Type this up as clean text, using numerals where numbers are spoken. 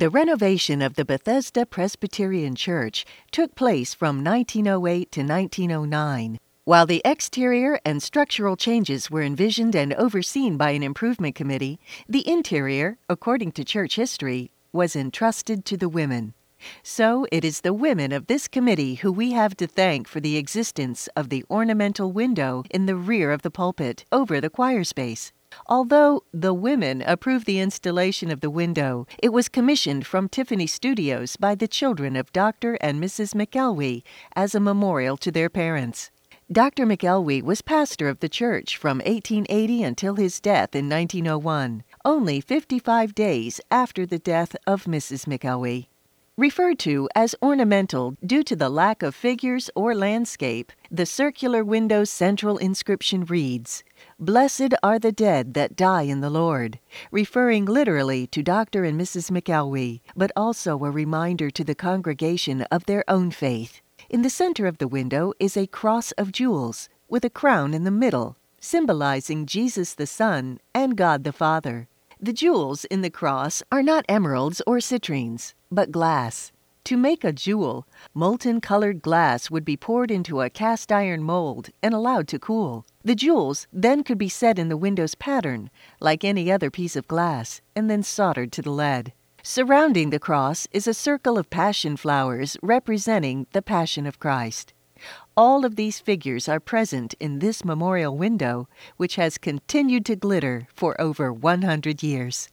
The renovation of the Bethesda Presbyterian Church took place from 1908 to 1909. While the exterior and structural changes were envisioned and overseen by an improvement committee, the interior, according to church history, was entrusted to the women. So it is the women of this committee who we have to thank for the existence of the ornamental window in the rear of the pulpit over the choir space. Although the women approved the installation of the window, it was commissioned from Tiffany Studios by the children of Dr. and Mrs. McElwee as a memorial to their parents. Dr. McElwee was pastor of the church from 1880 until his death in 1901, only 55 days after the death of Mrs. McElwee. Referred to as ornamental due to the lack of figures or landscape, the circular window's central inscription reads, "Blessed are the dead that die in the Lord," referring literally to Dr. and Mrs. McElwee, but also a reminder to the congregation of their own faith. In the center of the window is a cross of jewels, with a crown in the middle, symbolizing Jesus the Son and God the Father. The jewels in the cross are not emeralds or citrines, but glass. To make a jewel, molten colored glass would be poured into a cast iron mold and allowed to cool. The jewels then could be set in the window's pattern, like any other piece of glass, and then soldered to the lead. Surrounding the cross is a circle of passion flowers representing the Passion of Christ. All of these figures are present in this memorial window, which has continued to glitter for over 100 years.